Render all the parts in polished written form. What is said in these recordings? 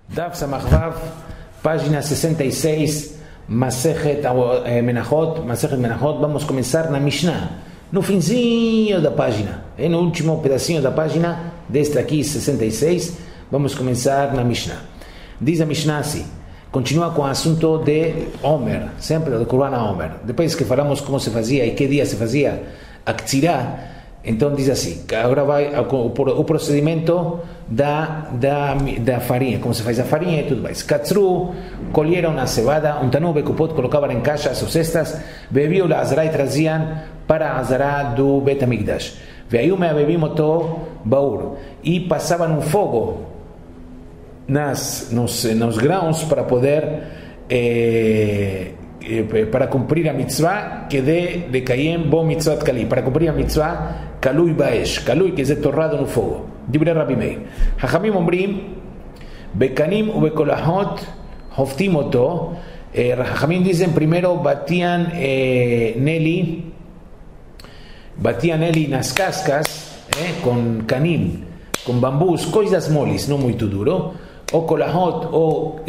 Daf Samachvav, página 66, Masechet Menachot. Vamos começar na Mishnah, no finzinho da página, no último pedacinho da página, deste aqui, 66, vamos começar na Mishnah. Diz a Mishnah assim, continua com o assunto de Omer, sempre do Corban Omer. Depois que falamos como se fazia e que dia se fazia a Ktsirá, então diz assim, agora vai o procedimento da farinha, como se faz a farinha e tudo mais. Katzru, colheram a cevada, tanu bekupot, colocavam em caixas ou cestas, bebiam a azará e traziam para a azará do Bet HaMikdash. Veio me bebim oto baur, e passavam um fogo nos grãos para poder para cumprir a mitzvah que de lekayem bo mitzvat kali, para cumprir a mitzvah kalui baesh, kalui que é torrado no fogo. Dibre Rabbi Meir, Hachamim omrim bekanim ubekolahot hoftim oto. Hachamim dizem primeiro batiam nele nas cascas com canim, com bambus, coisas moles, não muito duro, ou kolahot ou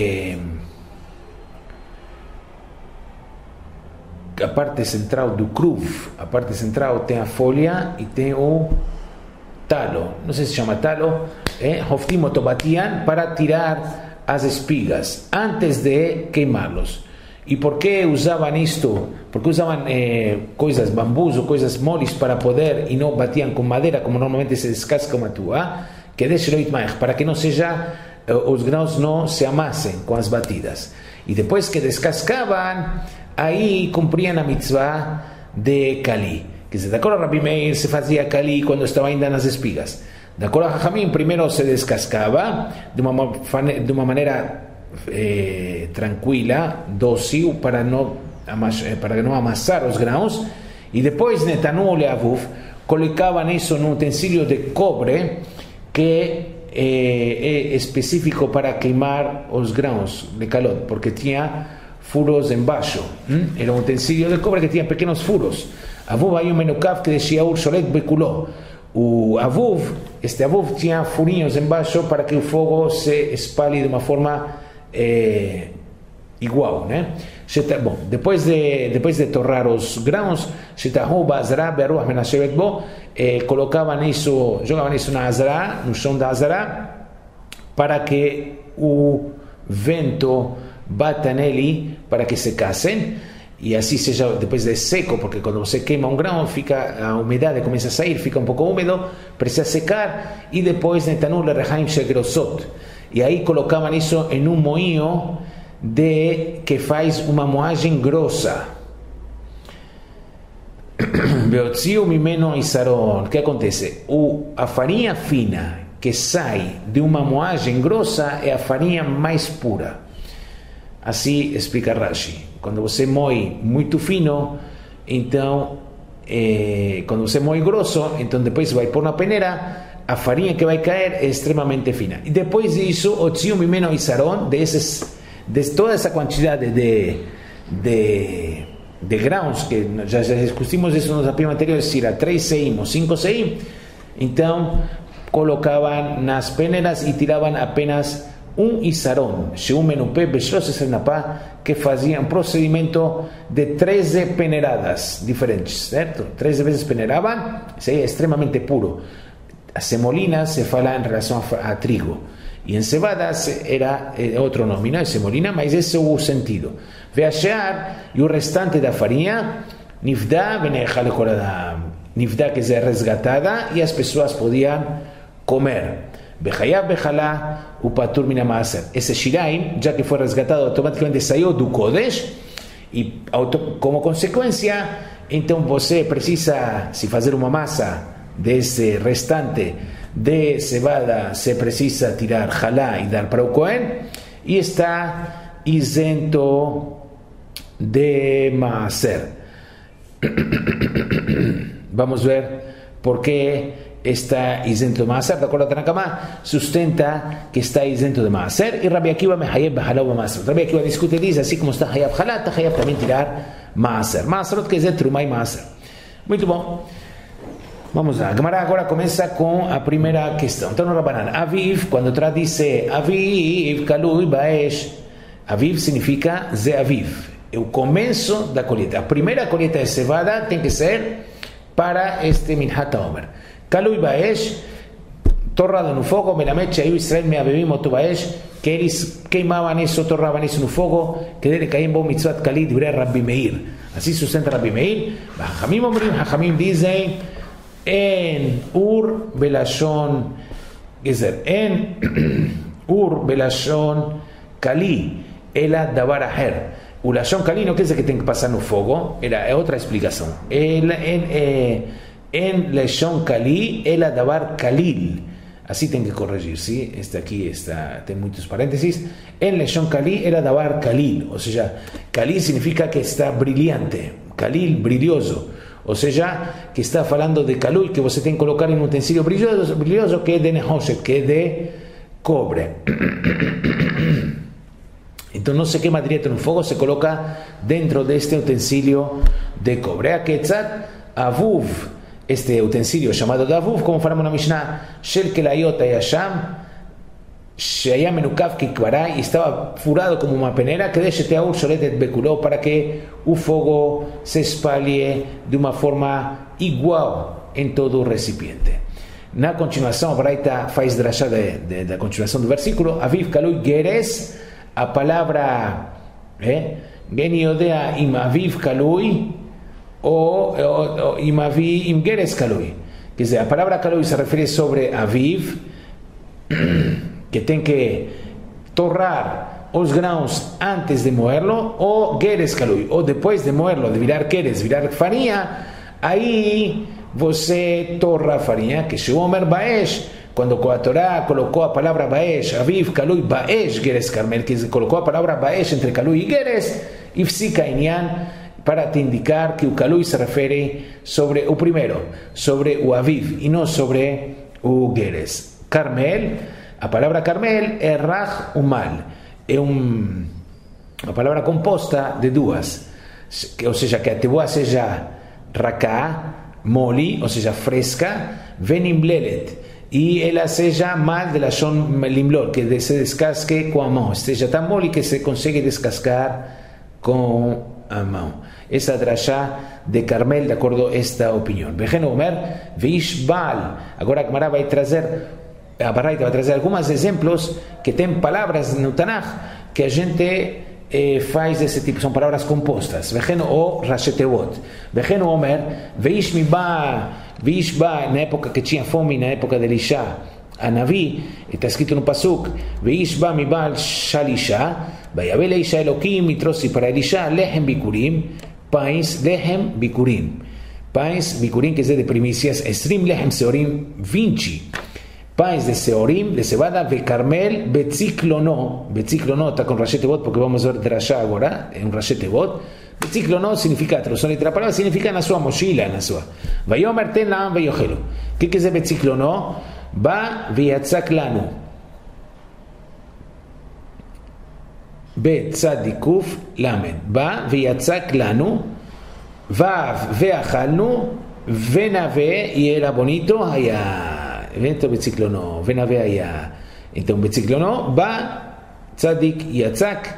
a parte central do cruv, a parte central tem a folha e tem o talo, não sei se chama talo, hoftim oto, batiam para tirar as espigas antes de queimá-los. E por que usavam isto? Porque usavam coisas, bambus ou coisas moles para poder, e não batiam com madeira como normalmente se descasca uma tua, que deixe lo itmaech, para que não seja, os grãos não se amassem com as batidas. E depois que descascavam, aí cumpriam a mitzvah de Kali. Que de acordo a Rabbi Meir se fazia Kali quando estava ainda nas espigas. De acordo a Hachamim, primeiro se descascava de uma maneira tranquila, dócil, para não amassar os grãos, e depois netanu leavuv, colocavam isso num utensílio de cobre que é específico para queimar os grãos de calor, porque tinha furos embaixo. Era um utensílio de cobre que tinha pequenos furos. Avuv aí um menukav que deixia ur sholet bekuló. O avuv, este avuv tinha furinhos embaixo para que o fogo se espalhe de uma forma igual, né? Bom, depois de torrar os grãos, colocavam isso, jogavam isso na azará, no chão da azará, para que o vento bata nele, para que secassem, e assim seja depois de seco, porque quando você queima um grão, a umidade começa a sair, fica um pouco úmido, precisa secar, e depois netanu lerechaim shegrosot, e aí colocavam isso em um moinho que faz uma moagem grossa. Beotziu mimeno isaron. O que acontece? A farinha fina que sai de uma moagem grossa é a farinha mais pura. Assim explica Rashi. Quando você moe muito fino, então quando você moe grosso, então depois vai pôr na peneira, a farinha que vai cair é extremamente fina. E depois disso, o tziu mimeno isaron, de toda essa quantidade de grãos, que já discutimos isso nos apimos anteriores, se era 3 seim ou 5 seim, então colocavam nas peneiras e tiravam apenas um isaron, um menupé, que fazia um procedimento de 13 peneiradas diferentes, certo? 13 vezes peneiravam, isso aí é extremamente puro. A semolina se fala em relação a trigo, e em cevada era outro nome, não é semolina, mas esse é o sentido. Veachar, e o restante da farinha, nifdá, nifdá quer dizer resgatada, e as pessoas podiam comer. Bechayav bechalá, o patur mina maaser. Esse shiraim, já que foi resgatado, automaticamente saiu do Kodesh, e como consequência, então você precisa, se fazer uma massa desse restante de cevada, se precisa tirar halá e dar para o Kohen, e está isento de maaser. Vamos ver por que está isento de maaser. De acordo a Tanakama, sustenta que está isento de maaser, e Rabbi Akiva mehayev b'halá u maaser. Rabbi Akiva discute e diz, assim como está hayav halá, está hayav também tirar maaser. Maaserot quer dizer trumá e maaser. Muito bom. Vamos lá, a Gemara agora começa com a primeira questão. Então no Rabanan, Aviv, quando dice Aviv, Kalui, Baesh, Aviv significa Ze Aviv, é o começo da colheita. A primeira colheita de cevada tem que ser para este Minhat HaOmer. Kalui Baesh, torrado no fogo, Melamed Shayu Israel Me'avivim Oto Baesh, que eles queimavam isso, torravam isso no fogo, que dele caía em bom mitzvot Kali, divrei Rabbi Meir. Assim sustenta Rabbi Meir. Hachamim dizem en Ur Belashon Gezer, en Ur Belashon Kali, ela davar aher. O Lashon Kali no quer dizer que tem que passar no fogo, é outra explicação. En Lashon Kali, ela davar Kalil. Assim tem que corrigir, ¿sí? Este aqui tem muitos parênteses. En Lashon Kali, ela davar Kalil. Ou seja, Kalil significa que está brilhante. Kalil, brilhoso. Ou seja, que está falando de Kalui, que você tem que colocar em um utensílio brilhoso que é de Nehoshet, que é de cobre. Então não se queima direto no fogo, se coloca dentro deste utensílio de cobre. A Ketzat, Avuv, este utensílio chamado de Avuv, como falamos na Mishnah, Shel Kelayot Hayasham, Shaya Menukav Kikbarai, e estava furado como uma peneira, que deixe Teaur Sholetet Bekuló, para que o fogo se espalhe de uma forma igual em todo o recipiente. Na continuação, a Braita faz drashá da continuação do versículo, Aviv Kalui Geres, a palavra Geni Odea Im Aviv Kalui ou Im Geres Kalui. Quer dizer, a palavra Kalui se refere sobre Aviv, que tem que torrar os grãos antes de moerlo, ou Geres Kalui, ou depois de moerlo, de virar Geres, virar farinha, aí você torra a farinha, que chegou Omer Baesh, quando a Torá colocou a palavra Baesh, Aviv Kalui Baesh Geres Carmel, que colocou a palavra Baesh entre Kalui e Geres, Ifsika Inyan, para te indicar que o Kalui se refere sobre o primeiro, sobre o Aviv, e não sobre o Geres. Carmel, a palavra Carmel é Rach Umal, é uma palavra composta de duas, ou seja, que a teboa seja Raká, moli, ou seja, fresca, Venimlelet, e ela seja mal de Lashon Limlol, que se descasque com a mão, seja tão mole que se consegue descascar com a mão. Essa drashá de Carmel, de acordo a esta opinião. Vejen Omer, Veish Baal. Agora a Gemara vai trazer, a Baraita vai trazer alguns exemplos que tem palavras no Tanakh que a gente faz desse tipo, são palavras compostas. Vejen o Rashetevot. Vejen Omer, Veish Ba, na época que tinha fome, na época de Elisha, a Navi, está escrito no Pasuk, Veish Ba mi Baal Shalisha, Vayabel Eisha Elokim, e trouxe para Elisha, Lehem Bikurim, pães, Lehem Bikurim. Pães, Bikurim, quer dizer de primícias, Esrim Lehem Seorim, 20. Pães de Seorim, de cevada, Carmel, Betziklono está com Rashetevot, porque vamos ver Drashá agora, em Rashetevot. Betziklono significa, tradução literal, a palavra significa na sua mochila, na sua. Vayomer ten la'am veyochelu. O que quer dizer Betziklono? Ba viyatzak lanu. Betzadikuf lamed. Ba viyatzak lanu. Vav veachalnu. Venave, y era bonito, allá. Evento Betziklono, Venave allá. Então, Betziklono, Ba, Tzadik, Yatzak,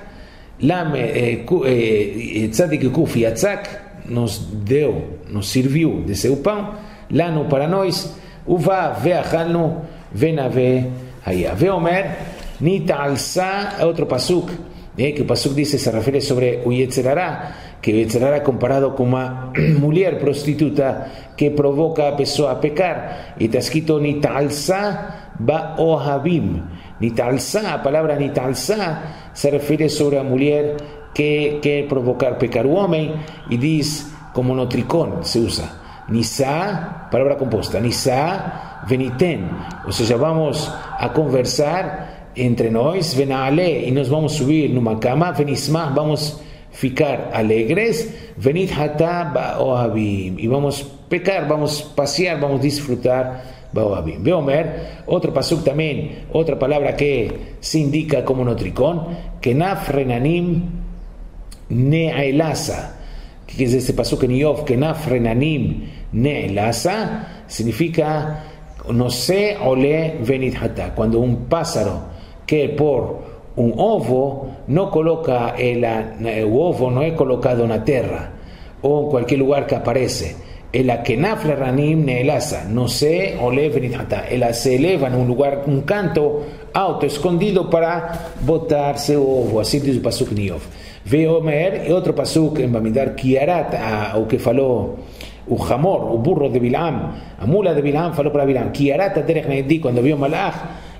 Tzadik e Kuf, Yatzak, nos serviu de seu pão, Lano para nós, Uva, Veachalnu, Venave allá. Veomer, Nitalsa, outro pasuk, que o pasuk diz, se refere sobre o Yetzerará, que o Yetzerará é comparado com uma mulher prostituta que provoca a pessoa a pecar, e está escrito Nitalsa Ba'ohavim. Nitalsa, a palavra Nitalsa se refere sobre a mulher que quer provocar pecar o homem, e diz como no tricón se usa Nisa, palavra composta, Nisa veniten, ou seja, vamos a conversar entre nós, venale, e nós vamos subir numa cama, venismah, vamos ficar alegres, venid hatá ba'ohavim, e vamos pecar, vamos passear, vamos disfrutar ba'ohavim. Veomer, outro pasuk também, outra palavra que se indica como no tricón, kenaf renanim ne'elasa, que quer dizer esse pasuk em Iov, Kenaf Renanim Ne'elasa, significa no se ole venidhata, quando um pássaro quer pôr um ovo, não coloca o ovo não é colocado na terra ou em qualquer lugar que aparece. Ela Kenaf Renanim Ne'elasa, no se ole venidhata, ela se eleva num lugar, um canto alto, escondido, para botar seu ovo. Assim diz o pasuk em Iov. Veomer, e outro pasuk em Bamidbar, Kiarat, o que falou o Hamor, o burro de Bilam, a mula de Bilam falou para Bilam, Kiarat aderech ne'edi, quando viu Malach,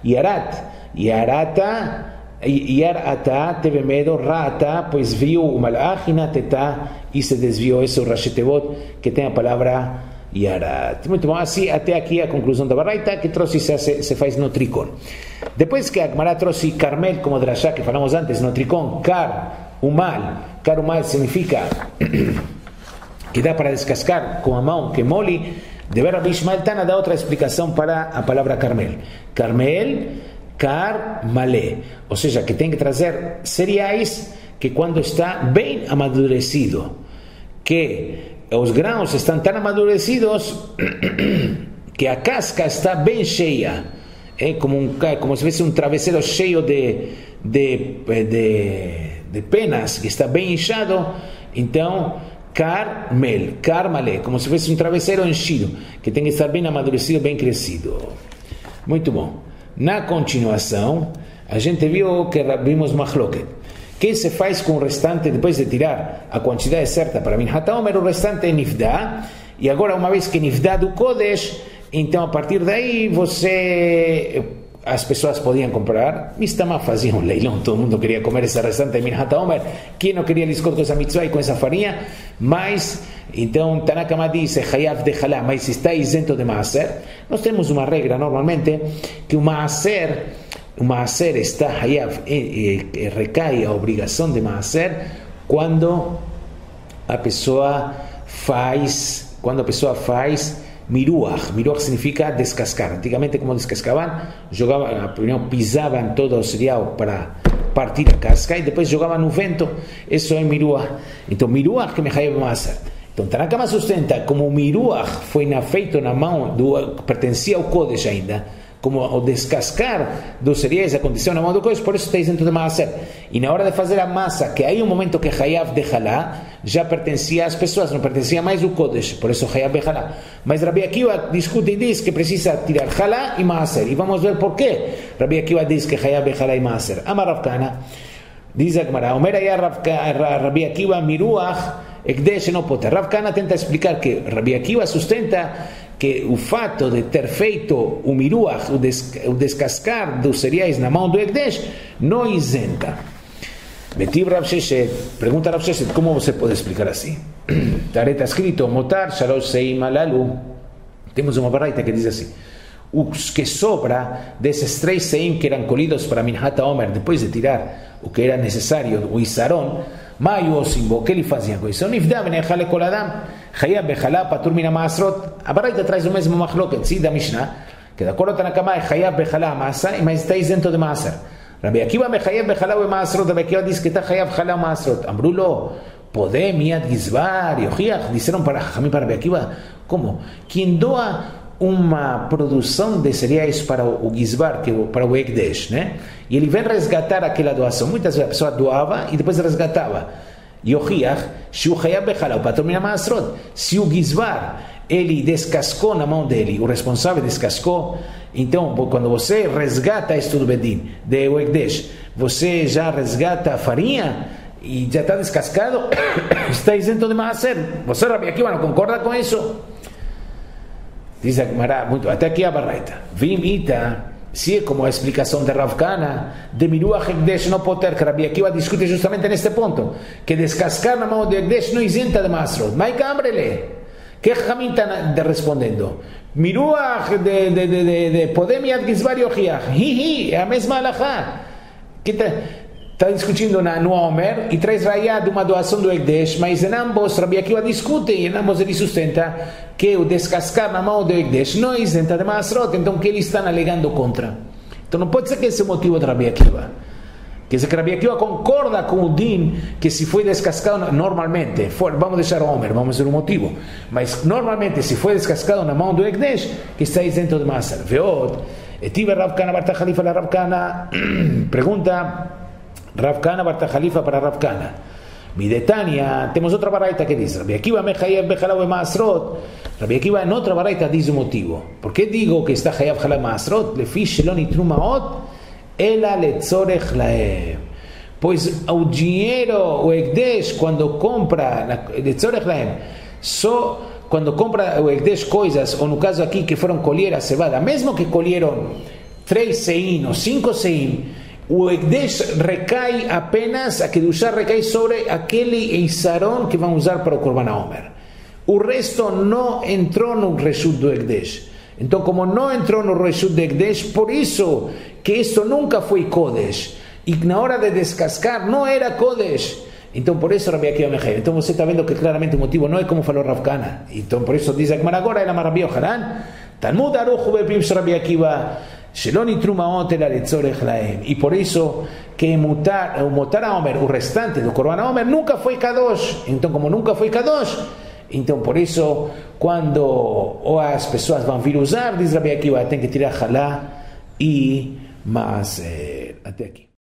Yarata teve medo, Rata, pois viu o Malach e Natetá, e se desviou. Esse é o Rashi Tevot, que tem a palavra Yarat. Muito bom, assim até aqui a conclusão da Baraita, que trouxe se faz no tricon. Depois que a Gemara trouxe Carmel como drashá, que falamos antes, no tricon, Car umal significa que dá para descascar com a mão, que mole. De ver Rabbi Ishmael Tana dá outra explicação para a palavra Carmel. Carmel, car malé, ou seja, que tem que trazer cereais que quando está bem amadurecido, que os grãos estão tão amadurecidos que a casca está bem cheia, é como se fosse um travesseiro cheio de penas, que está bem inchado. Então carmalé, como se fosse um travesseiro enchido, que tem que estar bem amadurecido, bem crescido. Muito bom. Na continuação, a gente vimos machloket. O que se faz com o restante depois de tirar a quantidade certa para Minhat HaOmer? O restante é nifdá. E agora, uma vez que nifdá do Kodesh, então a partir daí as pessoas podiam comprar. Mistama fazia um leilão, todo mundo queria comer esse restante de Minhat HaOmer. Quem não queria liscot com essa mitzvah e com essa farinha? Mas então Tanakama diz Hayav de Halá, mas está isento de Maaser. Nós temos uma regra normalmente que o Maaser está Hayav, recai a obrigação de Maaser quando a pessoa faz Miruach. Miruach significa descascar. Antigamente, como descascavam, pisavam todo o cereal para partir a casca e depois jogavam no vento. Isso é Miruach. Então Miruach que me Hayav Maaser. Então Tanakama sustenta como o Miruach foi feito na mão pertencia ao Kodesh ainda, como o descascar dos cereais aconteceu na mão do Kodesh, por isso está isento de Maaser. E na hora de fazer a massa, que aí um momento que Hayav de Halá já pertencia às pessoas, não pertencia mais ao Kodesh, por isso Hayav de Halá. Mas Rabbi Akiva discute e diz que precisa tirar Halá e Maaser, e vamos ver por quê. Rabbi Akiva diz que Hayav de Halá e Maaser. Amar Rav Kana, diz a Gemara, Omer aí Rabbi Akiva Miruach Ekdesh no poter. Rav Kana tenta explicar que Rabbi Akiva sustenta que o fato de ter feito o miruach, o descascar dos cereais na mão do Ekdesh, não isenta. Betiv Rav Sheshet, pergunta Rav Sheshet, como você pode explicar assim? Está escrito, Motar Shalosh Seim Alalu. Temos uma baraita que diz assim, os que sobra desses 3 seim que eram colhidos para Minhat HaOmer, depois de tirar o que era necessário, o Isaron, Maio Simbo, que ele fazia com isso? Nifdá Benechale Koladam, Hayab Bechalá Patur Mina Maasrot. A baraita traz o mesmo machloket, sim, da Mishnah, que de acordo com Tanakama é Hayab Bechalá Maasa, mas está isento de Maaser. Rabbi Akiva Hayab Bechalá e Maasrot, Rabbi Akiva diz que está Hayab Bechalá Maasrot. Amrulo, Podem, Miad Gizbar, Yochiach, disseram para Hamim, para Rabbi Akiva, como? Quem doa uma produção de cereais para o Gizbar, para o Ekdesh, né? E ele vem resgatar aquela doação. Muitas pessoas doavam e depois resgatava. Yochiach, Shu Hayab Bechalá, o patrão Mina Maasrot. Se o Gizbar, ele descascou na mão dele, o responsável descascou, então, quando você resgata isto do Bedin, de Ekdesh, você já resgata a farinha e já está descascado, está isento de Maaser. Você, Rabbi Akiva, não concorda com isso? Diz a Gemara, até aqui a baraita. Vimita, se é como a explicação de Rav Kana, de Miruach Ekdesh no poter, que Rabbi Akiva discute justamente neste ponto, que descascar na mão de Ekdesh não isenta de Maasrot. Mas cambrele, que Hamim está respondendo? Miruach de Podem Yad Gizbar Yochiach. É a mesma alahá. Que está discutindo no Omer e traz raiá de uma doação do Ekdesh, mas em ambos Rabbi Akiva discute e em ambos ele sustenta que o descascar na mão do Ekdesh não é isenta de Maasrot, então que eles estão alegando contra. Então não pode ser que esse é o motivo de Rabbi Akiva. Quer dizer que Rabbi Akiva concorda com o din que se foi descascado normalmente, vamos deixar o Omer, vamos ver o motivo, mas normalmente se foi descascado na mão do Ekdesh, que está isento de Maaser. Veot, etive Rav Kana Bar Khalifa la Rav Kana, pergunta Rav Kana Bar Khalifa para Rav Kana. Midetania, temos outra baraita que diz, Rabbi Akiva me chayev bechalau b'maasrot. Rabbi Akiva en outra baraita diz o motivo. Por que digo que está chayev bechalau b'maasrot? Lefi shelo nitnu maot ela letzorech lahem. Pois o dinheiro, o Ekdesh, quando compra letzorech lahem, só quando compra o Ekdesh coisas, ou no caso aqui que foram colher a cevada, mesmo que colheram 3 seim ou 5 seim, o Ekdesh recai apenas, a Kedushá recai sobre aquele Eisaron que vão usar para o Korban HaOmer. O resto não entrou no Reshut do Ekdesh. Então, como não entrou no Reshut do Ekdesh, por isso que isto nunca foi Kodesh. E na hora de descascar não era Kodesh. Então, por isso Rabbi Akiva Mechayev. Então, você está vendo que claramente o motivo não é como falou Rav Kana. Então, por isso diz a Gemara agora, ela Rabbi Yochanan, Talmud Aruch Bepim Rabbi Akiva, e por isso que o Motar HaOmer, o restante do Korban HaOmer, nunca foi Kadosh. Então, como nunca foi Kadosh, então por isso quando as pessoas vão vir usar, diz Rabbi Akiva, tem que tirar Halá e mas até aqui.